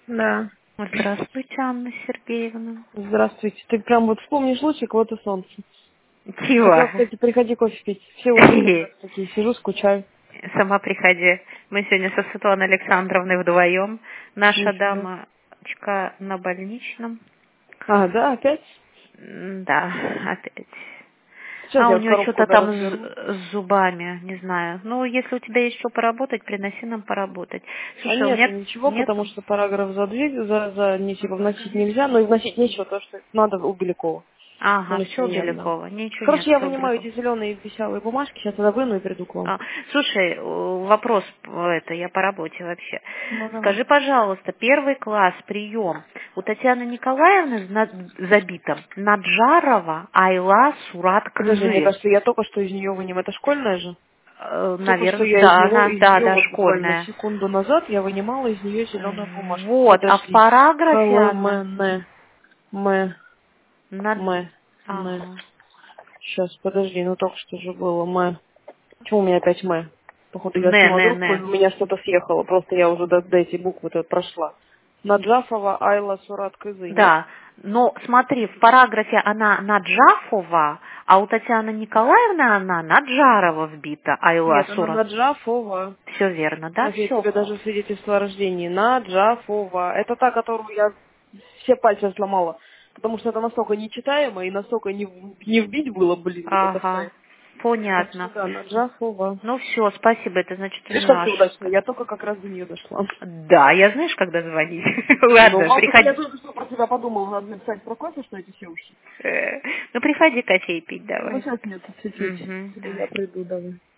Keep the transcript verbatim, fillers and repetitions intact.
Да. Здравствуйте, Анна Сергеевна. Здравствуйте. Ты прям вот вспомнишь лучик, вот и солнце. Чего? Хотела, кстати, приходи кофе пить. Все уехали, я такие сижу, скучаю. Сама приходи. Мы сегодня со Светланой Александровной вдвоем. Наша Нифига. дамочка на больничном. А, да, опять? М, Да, опять. Сейчас А у я вот нее коробку что-то да там разберу. с, с зубами, не знаю. Ну, если у тебя есть что поработать, приноси нам поработать. А Слушай, у нету меня ничего, потому нету. что параграф за дверь, за, за не типа вносить нельзя, но и вносить нечего, то что надо у Белякова. Ну, Ага, все у несомненно. Белякова. Ничего нет, Короче, я все у вынимаю Белякова. эти зеленые веселые бумажки, сейчас я выну и приду к вам. А, слушай, э, вопрос, э, это я по работе вообще. Ну, давай. Скажи, пожалуйста, первый класс, прием. У Татьяны Николаевны на забито Наджарова, Айла, Сурат, Подожди, мне Кызы. кажется, я только что из нее вынем. Это школьная же? Только что Наверное, я из да, него, она, из да, нее да, вот буквально школьная. секунду назад я вынимала из нее зеленую бумажку. Вот, а в Подожди. параграфе она... ХЛМН. М. Над... М. М. Ага. Сейчас, подожди, ну только что же было. М. Почему у меня опять М? Походу я Не, сняла не, трубку, и не. у меня что-то съехало. Просто я уже до, до эти буквы прошла. Наджафова Айла Сурат Кызы, нет? Да, но смотри, в параграфе она Наджафова, а у Татьяны Николаевны она Наджарова вбита, Айла Нет, она Сура. Наджафова. Все верно, да? Сейчас я Все. тебе даже свидетельство о рождении. Наджафова. Это та, которую я все пальцы сломала. Потому что это настолько нечитаемо и настолько не, в- не вбить было, блин, вот это Ага, файл. Так что понятно. да, Наджафова. Ну все, спасибо, это значит у Видишь, нее как все удачно. ошибка. Я только как раз до нее дошла. Да, я знаешь, когда звонить. Ну, Ладно, ладно, я приходи. только что про тебя подумала, надо написать про кофе, что эти все ушли. Э, Ну приходи кофей пить Ну, давай. сейчас нет, чуть-чуть. Угу, Я давай. приду, давай.